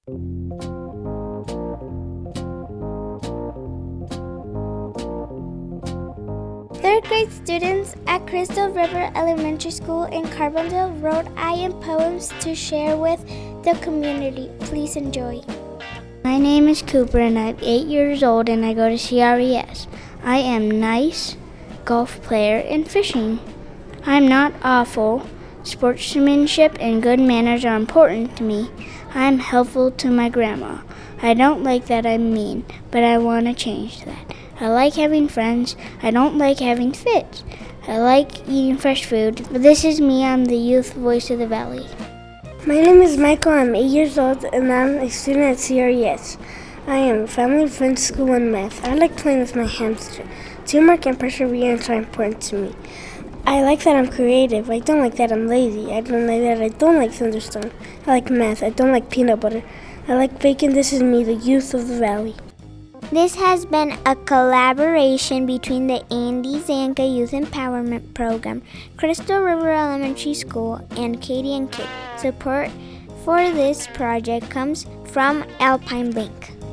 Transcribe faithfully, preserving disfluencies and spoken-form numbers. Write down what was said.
Third grade students at Crystal River Elementary School in Carbondale wrote I Am poems to share with the community. Please enjoy. My name is Cooper and I'm eight years old and I go to C R E S. I am nice, golf player, and fishing. I'm not awful. Sportsmanship and good manners are important to me. I'm helpful to my grandma. I don't like that I'm mean, but I want to change that. I like having friends. I don't like having fits. I like eating fresh food. But this is me. I'm the youth voice of the valley. My name is Michael. I'm eight years old and I'm a student at C R E S. I am family, friends, school, and math. I like playing with my hands. Teamwork and perseverance are important to me. I like that I'm creative. I don't like that I'm lazy. I don't like that I don't like thunderstorms. I like math. I don't like peanut butter. I like bacon. This is me, the youth of the valley. This has been a collaboration between the Andy Zanka Youth Empowerment Program, Crystal River Elementary School, and Katie and Kit. Support for this project comes from Alpine Bank.